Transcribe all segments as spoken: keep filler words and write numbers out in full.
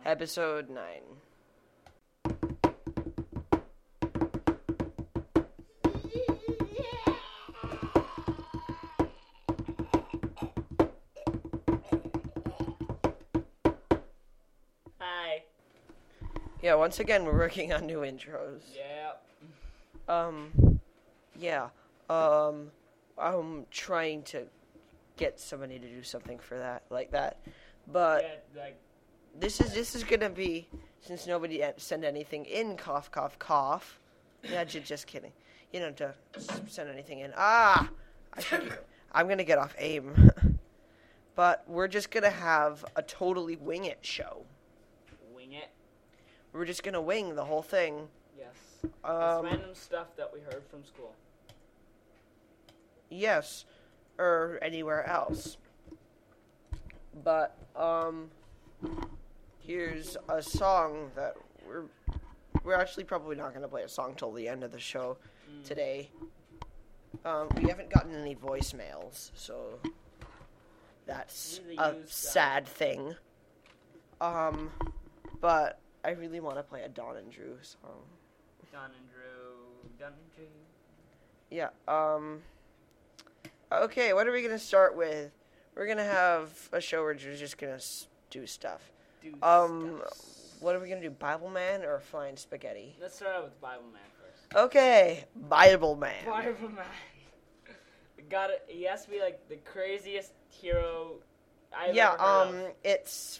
Episode nine. Hi. Yeah, once again, we're working on new intros. Yeah. Um, yeah. Um, I'm trying to get somebody to do something for that, like that. But yeah, like this is this is gonna be, since nobody sent anything in, cough, cough, cough. Yeah, j- just kidding. You don't have to send anything in. Ah, I should. I'm gonna get off AIM. But we're just gonna have a totally wing it show. wing it. We're just gonna wing the whole thing. Yes. Um, It's random stuff that we heard from school. Yes, or anywhere else. But um, here's a song that we're we're actually probably not gonna play a song till the end of the show Mm. today. Um, we haven't gotten any voicemails, so that's Really a use that. sad thing. Um, but I really want to play a Don and Drew song. Don and Drew. Don and Drew. Yeah. Um. Okay, what are we gonna start with? We're gonna have a show where we're just gonna s- do stuff. Do Um, stuffs. what are we gonna do? Bible Man or Flying Spaghetti? Let's start out with Bible Man first. Okay, Bible Man. Bible Man. Got it. He has to be like the craziest hero I've Yeah. ever heard Um, of. it's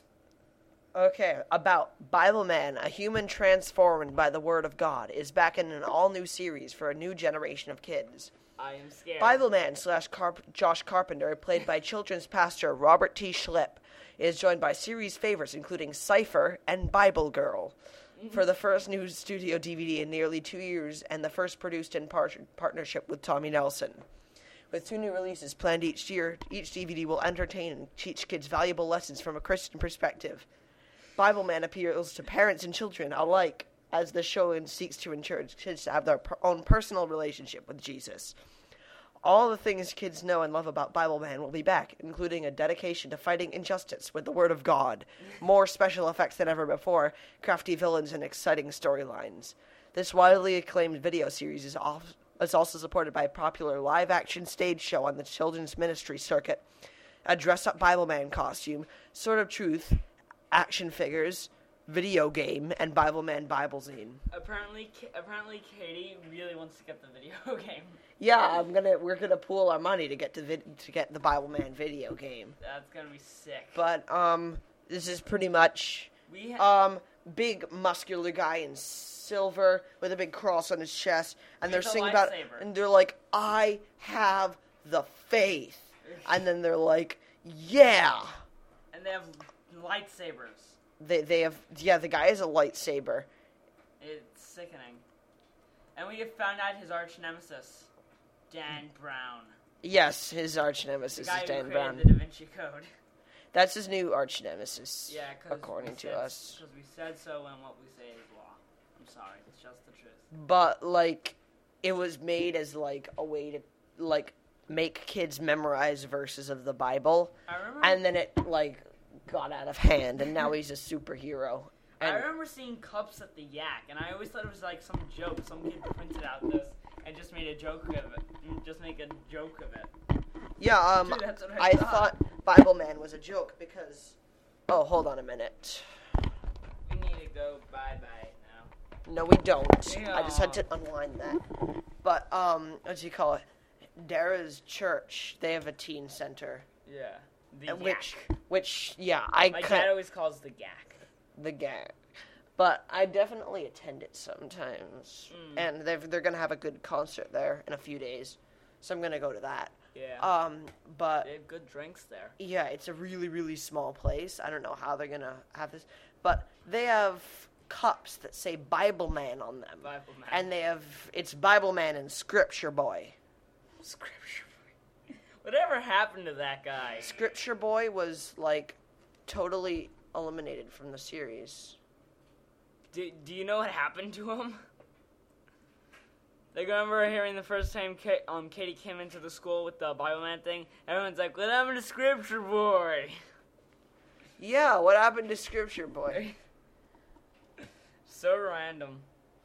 okay about Bible Man, a human transformed by the Word of God, is back in an all-new series for a new generation of kids. I am scared. Bible Man slash Carp- Josh Carpenter, played by children's pastor Robert T. Schlipp, is joined by series favorites including Cypher and Bible Girl. For the first new studio D V D in nearly two years and the first produced in par- partnership with Tommy Nelson. With two new releases planned each year, each D V D will entertain and teach kids valuable lessons from a Christian perspective. Bible Man appeals to parents and children alike as the show seeks to encourage kids to have their per- own personal relationship with Jesus. All the things kids know and love about Bible Man will be back, including a dedication to fighting injustice with the Word of God, more special effects than ever before, crafty villains, and exciting storylines. This widely acclaimed video series is, off- is also supported by a popular live-action stage show on the children's ministry circuit, a dress-up Bible Man costume, Sword of Truth, action figures, video game, and Bible Man Bible zine. Apparently, Ka- apparently, Katie really wants to get the video game. Yeah, I'm gonna. We're gonna pool our money to get the vid- to get the Bible Man video game. That's gonna be sick. But um, this is pretty much We ha- um big muscular guy in silver with a big cross on his chest, and they're With a singing about, lightsaber. and they're like, "I have the faith," and then they're like, "Yeah." and they have lightsabers. They they have yeah. The guy has a lightsaber. It's sickening. And we have found out his arch nemesis, Dan Brown. Yes, his arch The nemesis guy is who Dan created Brown. the Da Vinci Code. That's his new arch nemesis. Yeah, cause according we to said, us. Because we said so, and what we say is law. I'm sorry, it's just the truth. But like, it was made as like a way to like make kids memorize verses of the Bible, I remember. and then it like got out of hand, and now he's a superhero. I And remember seeing cups at the Yak, and I always thought it was like some joke. Some kid printed out this and just made a joke of it. and Just make a joke of it. yeah, um, Dude, that's what I I thought. thought Bible Man was a joke because. Oh, hold on a minute. We need to go bye bye now. No, we don't. I just had Yeah. to unwind that. But um, what do you call it? Dara's church. They have a teen center. Yeah. The And Yak. which, which, yeah, I My kind dad always calls the Gak. the gang. But I definitely attend it sometimes. Mm. And they're, they're going to have a good concert there in a few days. So I'm going to go to that. Yeah. Um, but, they have good drinks there. yeah, it's a really, really small place. I don't know how they're going to have this. But they have cups that say Bible Man on them. Bible Man. And they have, it's Bible Man and Scripture Boy. Scripture Boy. Whatever happened to that guy? Scripture Boy was, like, totally eliminated from the series. Do, do you know what happened to him? Like, I remember hearing the first time Ka- um, Katie came into the school with the Bible Man thing. Everyone's like, what happened to Scripture Boy? Yeah, what happened to Scripture Boy? So random.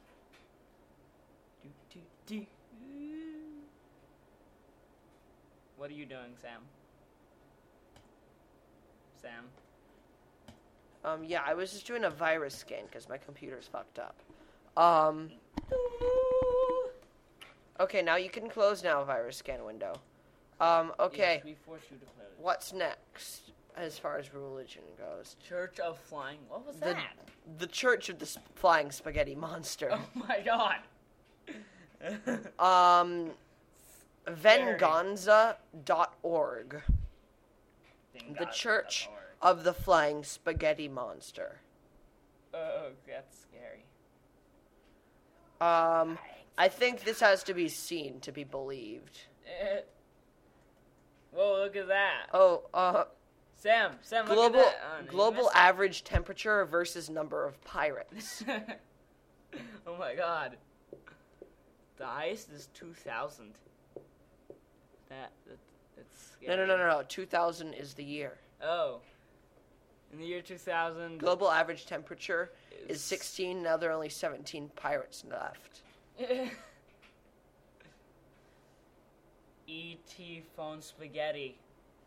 Do, do, do. What are you doing, Sam? Sam? Um, yeah, I was just doing a virus scan because my computer's fucked up. Um, okay, now you can close now, virus scan window. Um, okay, Yes, we force you to close. what's next as far as religion goes? Church of Flying. What was The, that? the Church of the Sp- Flying Spaghetti Monster. Oh my god. Um, venganza dot org. The Church of the Flying Spaghetti Monster. Oh, that's scary. Um, I think this has to be seen to be believed. Eh. Whoa, look at that. Oh, uh, Sam, Sam, look global at that. Oh, no, you global missed average temperature versus number of pirates. it. Oh my god. The highest is two thousand. That, that that's No, scary. no, no, no, no. two thousand is the year. Oh. In the year two thousand. Global average temperature is sixteen. Now there are only seventeen pirates left. E T phone spaghetti.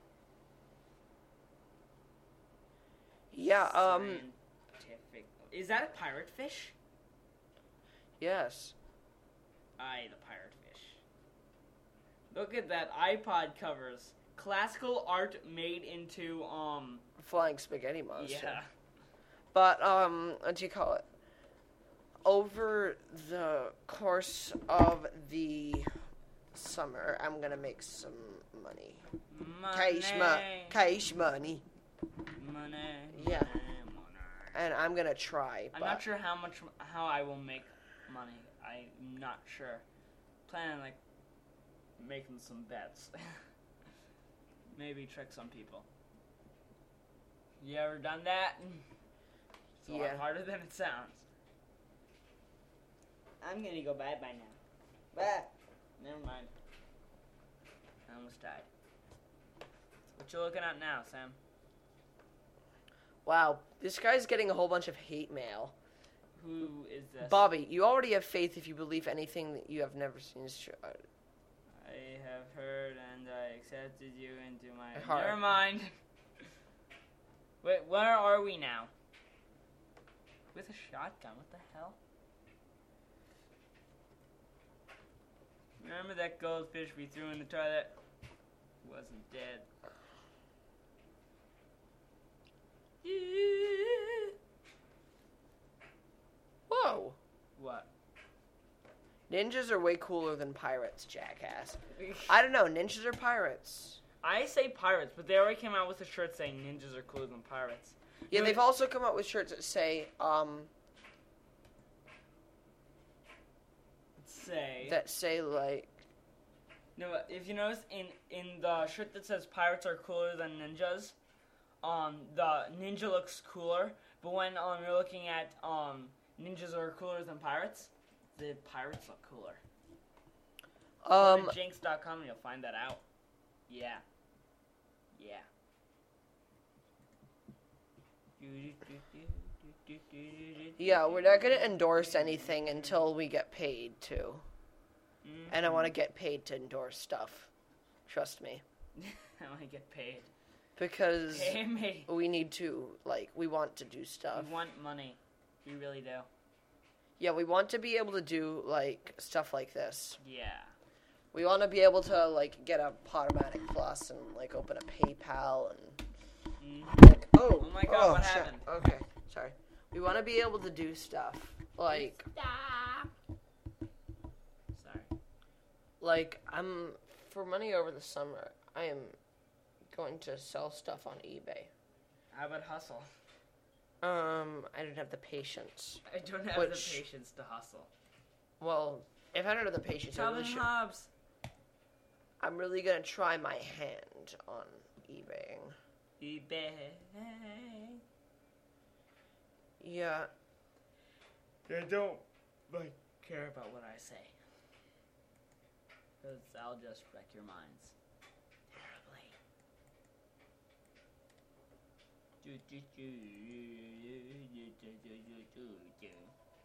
Yeah. Um. Scientific. Is that a pirate fish? Yes. Aye, the pirate fish. Look at that iPod covers. Classical art made into um. Flying spaghetti monster. Yeah. But um, what do you call it? Over the course of the summer, I'm gonna make some money. Money. Cash money. Cash money. Money. Yeah. Money. And I'm gonna try. I'm but not sure how much how I will make money. I'm not sure. Planning like making some bets. Maybe trick some people. You ever done that? It's a lot Yeah. harder than it sounds. I'm gonna go bye bye now. Bye. Never mind. I almost died. What you looking at now, Sam? Wow, this guy's getting a whole bunch of hate mail. Who is this? Bobby, you already have faith if you believe anything that you have never seen is true. I have heard and I accepted you into my Heart. Never mind. Wait, where are we now? With a shotgun, what the hell? Remember that goldfish we threw in the toilet? Wasn't dead. Whoa. What? Ninjas are way cooler than pirates, jackass. I don't know, ninjas are pirates. I say pirates, but they already came out with a shirt saying ninjas are cooler than pirates. Yeah, You they've know- also come out with shirts that say, um, Say. that say, like, No, if you notice in in the shirt that says pirates are cooler than ninjas, um, the ninja looks cooler. But when um you're looking at um ninjas are cooler than pirates, the pirates look cooler. um, Go to jinx dot com and you'll find that out. Yeah. Yeah. yeah, we're not gonna endorse anything until we get paid, too. Mhm. And I want to get paid to endorse stuff. Trust me. I want to get paid. Because Pay me. we need to, like, we want to do stuff. We want money. We really do. Yeah, we want to be able to do, like, stuff like this. Yeah. We want to be able to, like, get a Podomatic Plus and, like, open a PayPal and... Mhm. Like, oh, Oh my God, what shit. happened? Okay, sorry. We want to be able to do stuff. Like, Sorry. like, I'm... For money over the summer, I am going to sell stuff on eBay. How about hustle? Um, I don't have the patience. I don't have Which- the patience to hustle. Well, if I don't have the patience, I really Calvin should... Hobbes. I'm really gonna try my hand on eBaying. eBay. Yeah. They don't like care about what I say. Because I'll just wreck your minds. Terribly. Do, do, do, do, do, do, do, do, do.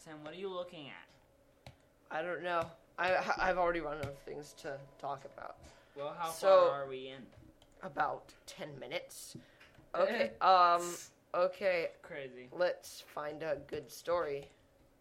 Sam, what are you looking at? I don't know. I, I've already run out of things to talk about. Well, how So- far are we in? About ten minutes. Okay, um, okay, Crazy. let's find a good story.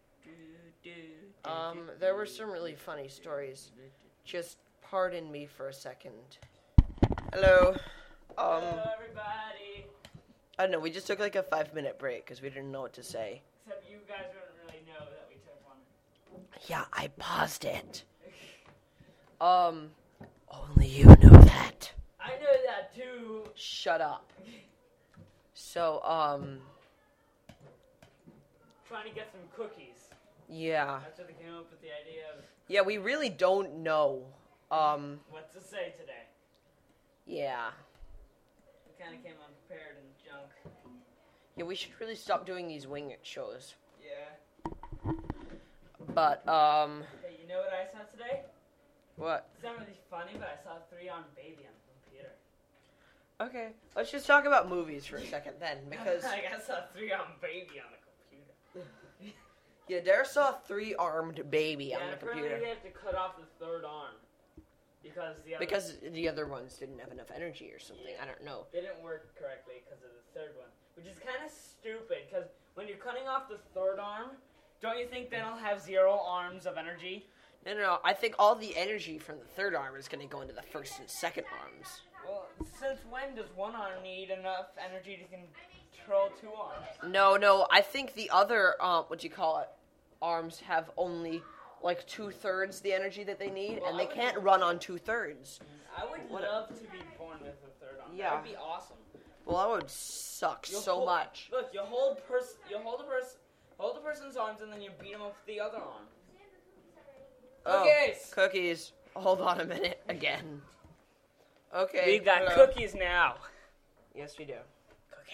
Um, there were some really funny stories. Just pardon me for a second. Hello. Um, Hello, everybody. I don't know, we just took like a five minute break because we didn't know what to say. Except you guys don't really know that we took one. Yeah, I paused it. Um, only you know that. I know that too. Shut up. So, um, Trying to get some cookies. yeah. That's what they came up with the idea of Yeah, we really don't know. Um, what to say today. yeah. We kind of came unprepared and junk. Yeah, we should really stop doing these wing it shows. Yeah. But, um, Hey, you know what I saw today? what? It's not really funny, but I saw a three-armed baby on the computer. Okay, let's just talk about movies for a second then, because, I saw a three-armed baby on the computer. yeah, Dare saw a three-armed baby on Yeah, the apparently computer. they have to cut off the third arm. Because the other Because the other ones didn't have enough energy or something, I don't know. they didn't work correctly because of the third one. Which is kind of stupid, because when you're cutting off the third arm, don't you think then I'll have zero arms of energy? No, no, no, I think all the energy from the third arm is going to go into the first and second arms. Well, since when does one arm need enough energy to control two arms? No, no, I think the other, um, what do you call it, arms have only, like, two-thirds the energy that they need, Well, and I they would- can't run on two-thirds. I would What- love to be born with a third arm. Yeah. That would be awesome. Well, that would suck You'll so hold- much. Look, you hold pers- you hold a person, hold the person's arms, and then you beat them with the other arm. Oh, Cookies. cookies. Hold on a minute, again. Okay. We've got hello. cookies now. Yes, we do. Cookie.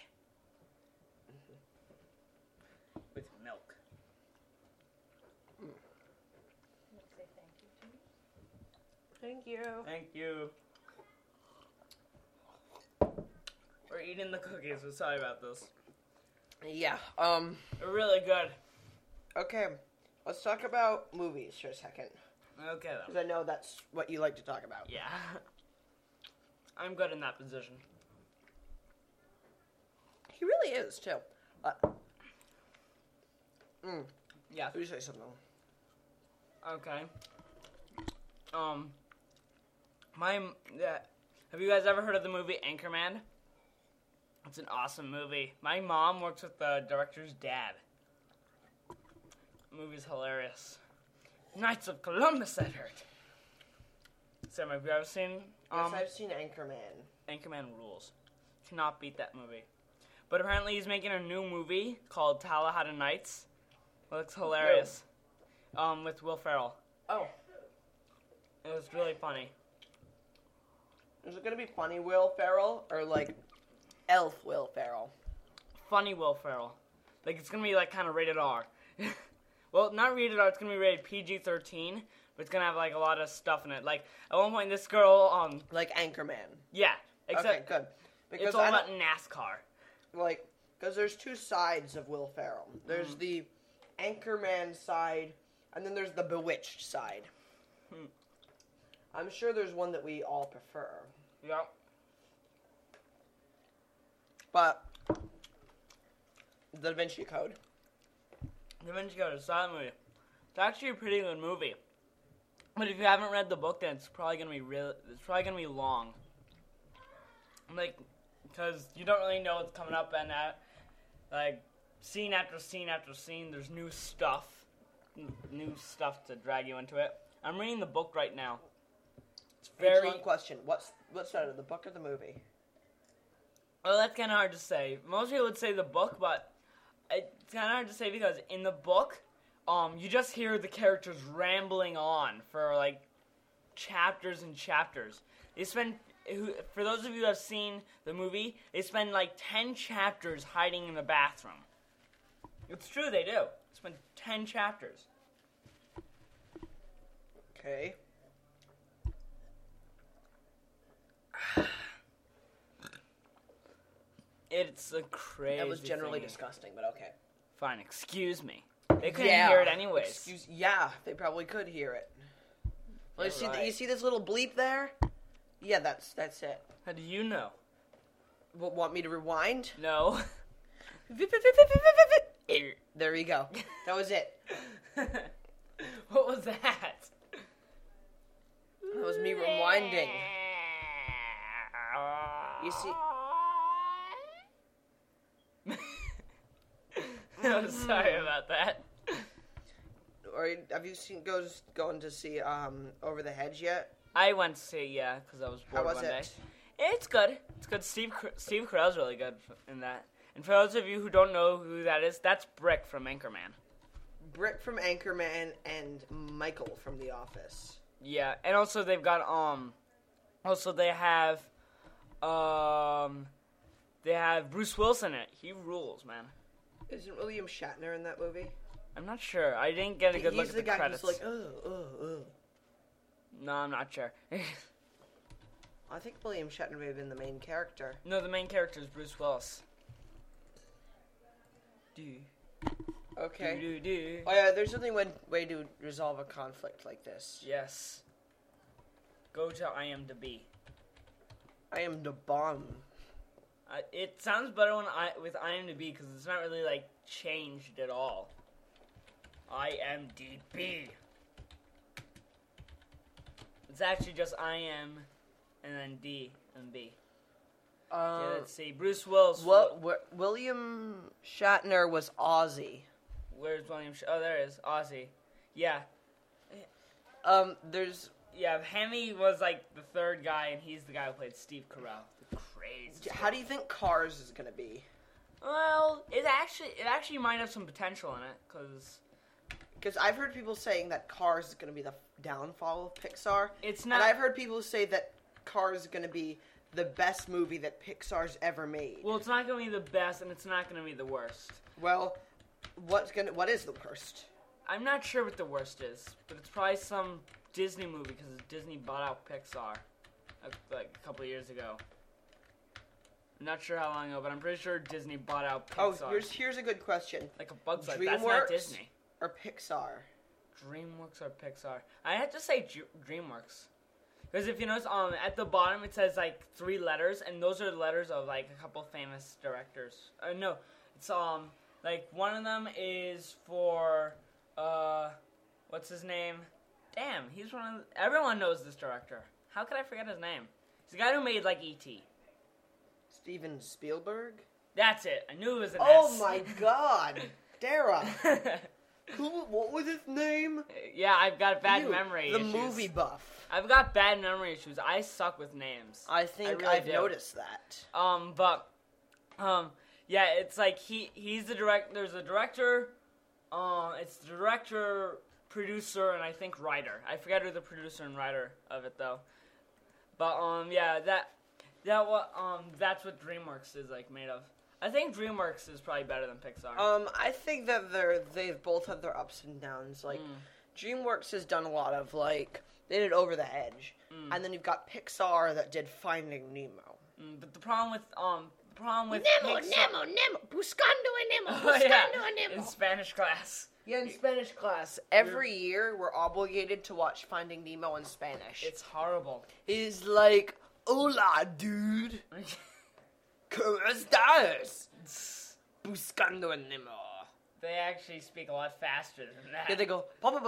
With milk. Thank you. Thank you. We're eating the cookies. We're sorry about this. Yeah, um, They're really good. okay. Let's talk about movies for a second. Okay, then. Because I know that's what you like to talk about. Yeah. I'm good in that position. He really is, too. Uh, mm, Yeah. you say something. Okay. Um. My. Yeah. Have you guys ever heard of the movie Anchorman? It's an awesome movie. My mom works with the director's dad. The movie's hilarious. Knights of Columbus, I heard. Sam, have you ever seen um, yes, I've seen Anchorman. Anchorman Rules? Cannot beat that movie. But apparently he's making a new movie called Tallahassee Nights. It looks hilarious. Um, with Will Ferrell. Oh, It was really funny. is it going to be funny Will Ferrell or, like, elf Will Ferrell? Funny Will Ferrell. Like, it's gonna be, like, kind of rated R. Well, not rated R, it's gonna be rated P G thirteen, but it's gonna have, like, a lot of stuff in it. Like, at one point, this girl, um, Like Anchorman. yeah, except Okay, good. Because it's all I about don't- NASCAR. like, because there's two sides of Will Ferrell. There's Mhm. the Anchorman side, and then there's the Bewitched side. Hmm. I'm sure there's one that we all prefer. Yep. But the Da Vinci Code. Da Vinci Code is a silent movie. It's actually a pretty good movie. But if you haven't read the book, then it's probably gonna be real. It's probably gonna be long. Like, because you don't really know what's coming up, and uh, like scene after scene after scene, there's new stuff, n- new stuff to drag you into it. I'm reading the book right now. It's Very very long question. What's what's better, the book or the movie? well. That's kind of hard to say. Most people would say the book, but it's kind of hard to say because in the book, um, you just hear the characters rambling on for like chapters and chapters. They spend, who- for those of you who have seen the movie, they spend like ten chapters hiding in the bathroom. It's true, they do. They spend ten chapters. Okay. It's a crazy. That was generally thingy. disgusting, but okay. Fine, excuse me. They couldn't Yeah. hear it anyways. Excuse, yeah, they probably could hear it. Well, you You're see, right. you see this little bleep there? Yeah, that's that's it. How do you know? What, want me to rewind? No. There you go. That was it. What was that? That was me rewinding. You see, I'm sorry about that. or have you seen goes going to see um Over the Hedge yet? I went to see, yeah, because I was bored How was one it? day. It's good. It's good. Steve Car- Steve Carell's really good in that. And for those of you who don't know who that is, that's Brick from Anchorman. Brick from Anchorman and Michael from The Office. Yeah, and also they've got um, also they have um, they have Bruce Willis in it. He rules, man. Isn't William Shatner in that movie? I'm not sure. I didn't get a good He's look at the, the guy credits. who's like, oh, oh, oh. No, I'm not sure. I think William Shatner may have been the main character. No, the main character is Bruce Willis. Do Okay. do do. Oh yeah, there's only one way to resolve a conflict like this. Yes. Go to IMDb. I am the bomb. Uh, it sounds better when I with IMDb because it's not really like changed at all. IMDb. It's actually just I M and then D and B. Uh, Okay, let's see. Bruce Willis. what, what? William Shatner was Ozzy. Where's William? Sh- oh, there it is. Ozzy. Yeah. Um, there's. Yeah, Hemi was like the third guy, and he's the guy who played Steve Carell. The crazy. How do you think Cars is gonna be? Well, it actually it actually might have some potential in it, cause Because I've heard people saying that Cars is gonna be the downfall of Pixar, it's and not. I've heard people say that Cars is gonna be the best movie that Pixar's ever made. Well, it's not gonna be the best, and it's not gonna be the worst. Well, what's gonna? What is the worst? I'm not sure what the worst is, but it's probably some Disney movie because Disney bought out Pixar uh, like a couple of years ago. I'm not sure how long ago, but I'm pretty sure Disney bought out Pixar. Oh, here's here's a good question. like a Bug's Life. That's not DreamWorks? Disney. Or Pixar? DreamWorks or Pixar? I have to say G- DreamWorks. Because if you notice, um, at the bottom it says like three letters, and those are the letters of like a couple famous directors. Uh, no, it's um like one of them is for uh, what's his name? Damn, he's one of the, everyone knows this director. How could I forget his name? He's the guy who made like E T. Steven Spielberg? That's it. I knew it was an Oh S. my God, Dara. Who? What was his name? Yeah, I've got bad You, memory The issues. movie buff. I've got bad memory issues. I suck with names. I think really I've do. noticed that. Um, but, um, yeah, it's like he he's the direct. There's a director. Um, it's the director, producer, and I think writer. I forget who the producer and writer of it though. But um, yeah, that that what um that's what DreamWorks is like made of. I think DreamWorks is probably better than Pixar. Um, I think that they're they've both had their ups and downs. Like, Mm. DreamWorks has done a lot of like they did Over the Hedge, Mm. and then you've got Pixar that did Finding Nemo. Mm, but the problem with um the problem with Nemo, Pixar, Nemo, Nemo, buscando a Nemo, Oh, yeah, buscando a Nemo. in Spanish class. Yeah, in Spanish class, every year we're obligated to watch Finding Nemo in Spanish. It's horrible. It's like, hola, dude. ¿Cómo estás? Buscando a Nemo. They actually speak a lot faster than that. Yeah, they go.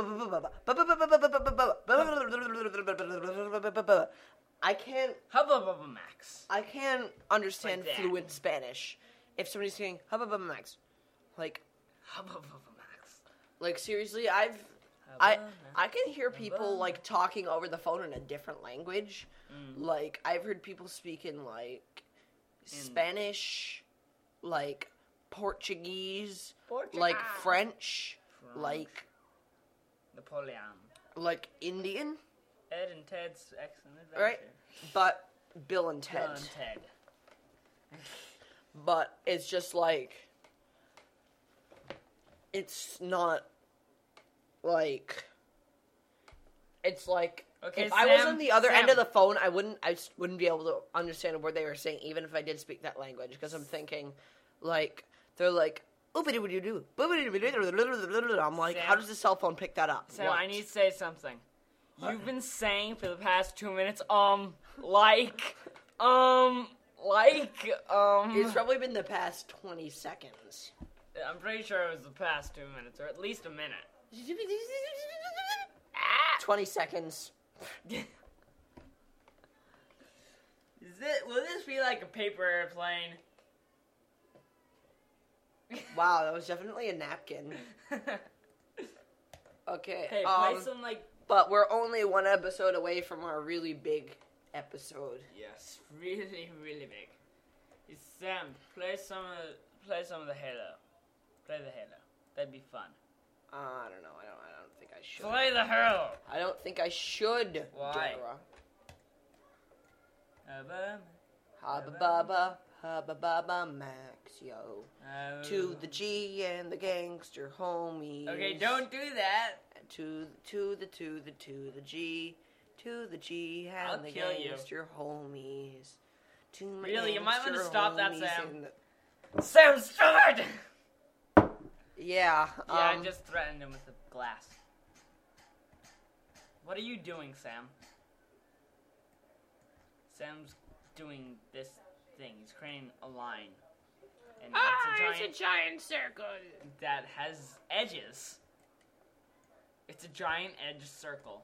I can't. Hubba Bubba Max. I can't understand Like that. fluent Spanish if somebody's saying hubba bubba max. Like, Hubba Bubba Max. like seriously, I've. I I can hear people like talking over the phone in a different language. Mm. Like I've heard people speak in like Spanish, like Portuguese, like French, French. like Napoleon. like Indian, Ed and Ted's Excellent Adventure. right? But Bill and Bill Ted. and Ted. But it's just like it's not like it's like Okay, if I was Sam- on the other Sam. end of the phone, I wouldn't I just wouldn't be able to understand what they were saying, even if I did speak that language, because I'm thinking like they're like oopity-doo-doo, boopity-doo-doo. I'm like, Sam- how does the cell phone pick that up? Sam, What? I need to say something. You've been saying for the past two minutes, um, like, um, like, um. It's probably been the past twenty seconds. I'm pretty sure it was the past two minutes, or at least a minute. twenty seconds. Is it? Will this be like a paper airplane? Wow, that was definitely a napkin. Okay. Hey, um, play some like. But we're only one episode away from our really big episode. Yes, really, really big. Hey, Sam, play some of play some of the Halo. Play the Halo. That'd be fun. Uh, I don't know. I don't. I don't think I should. Play the Halo. I don't think I should. Why? Dora. Uh, Hubba bubba, hubba bubba, Max, yo. uh, To the G and the gangster homies. Okay, don't do that. To to the to the to the G, to the G and I'll the kill you. gangster homies. To my Really, you might wanna gangster stop that, homies Sam. in the- Sam, start! Yeah. Yeah, I um, just threatened him with the glass. What are you doing, Sam? Sam's doing this thing. He's creating a line. And it's a giant giant circle. that has edges. It's a giant edge circle.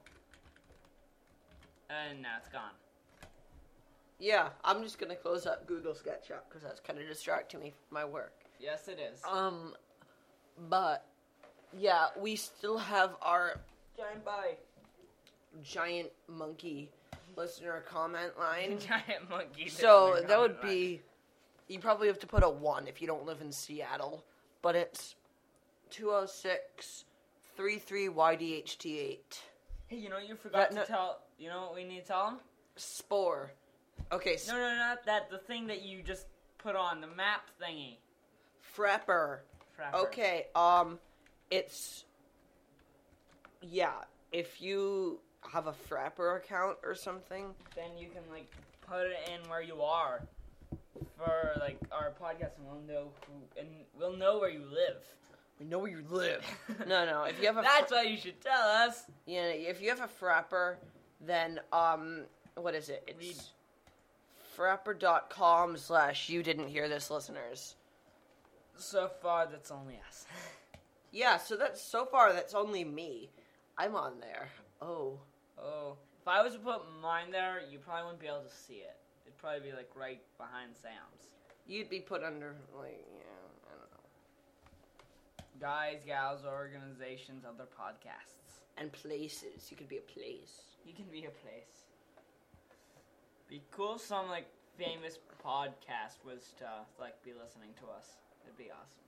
And now it's gone. Yeah, I'm just gonna close up Google SketchUp because that's kind of distracting me from my work. Yes, it is. Um, but yeah, we still have our giant by giant monkey listener comment line. Giant monkey. So listener that would comment line. be, you probably have to put a one if you don't live in Seattle, but it's two oh six, thirty-three Y D H T eight. Hey, you know what you forgot That- to no- tell? You know what we need to tell him? Spore. Okay, No, no, not that. The thing that you just put on the map thingy. Frapper. Frapper. Okay, um, it's, yeah, if you have a Frapper account or something, Then you can like put it in where you are for like our podcast, and we'll know who, and we'll know where you live. we know where you live. no, no, if you have a, That's what you should tell us. yeah, if you have a Frapper, then, um, what is it? Read. It's frapper.com slash you didn't hear this listeners. So far, that's only us. Yeah, so that's, so far, that's only me. I'm on there. Oh. Oh, if I was to put mine there, you probably wouldn't be able to see it. It'd probably be like right behind Sam's. You'd be put under, like, yeah, I don't know. Guys, gals, organizations, other podcasts. And places. You could be a place. You can be a place. Be cool if some like famous podcast was to like be listening to us. It'd be awesome.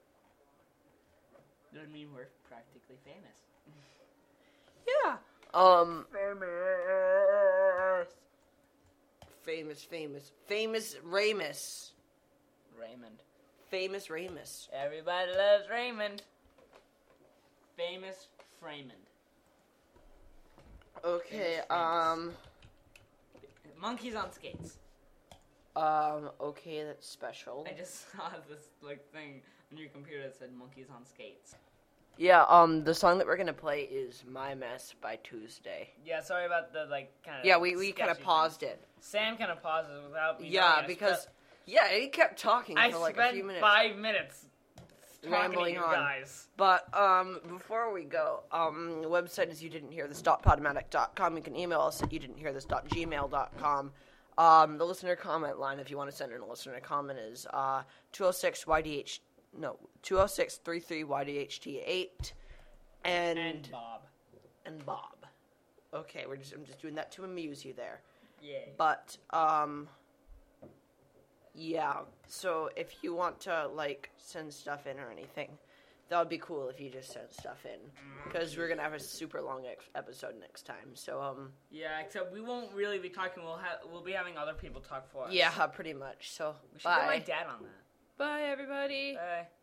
Doesn't mean we're practically famous. Yeah. Um, Famous. famous, famous, famous Ramus. Raymond. Famous Ramus. Everybody loves Raymond. Famous Freymond. Okay, Famous Ramus. um, Monkeys on skates. um, okay, that's special. I just saw this like thing on your computer that said monkeys on skates. Yeah, um, the song that we're gonna play is My Mess by Tuesday. Yeah, sorry about the like kind of. Yeah, we, we kind of paused it. Sam kind of pauses without me. Yeah, knowing. I because, spent- yeah, he kept talking I for like spent a few minutes. five minutes talking Rambling to you on. guys. But, um, before we go, um, the website is you didn't hear this dot podomatic dot com. You can email us at you didn't hear this dot gmail dot com. Um, the listener comment line, if you want to send in a listener comment, is, uh, two oh six Y D H, no, two oh six three three Y D H T eight. And, And Bob. and Bob. Okay, we're just I'm just doing that to amuse you there. Yay. But um yeah, so if you want to like send stuff in or anything, that would be cool if you just send stuff in because we're going to have a super long ex- episode next time. So um Yeah, except we won't really be talking. We'll have we'll be having other people talk for us. yeah, pretty much. So We should get my bye. dad on that. Bye everybody. Bye.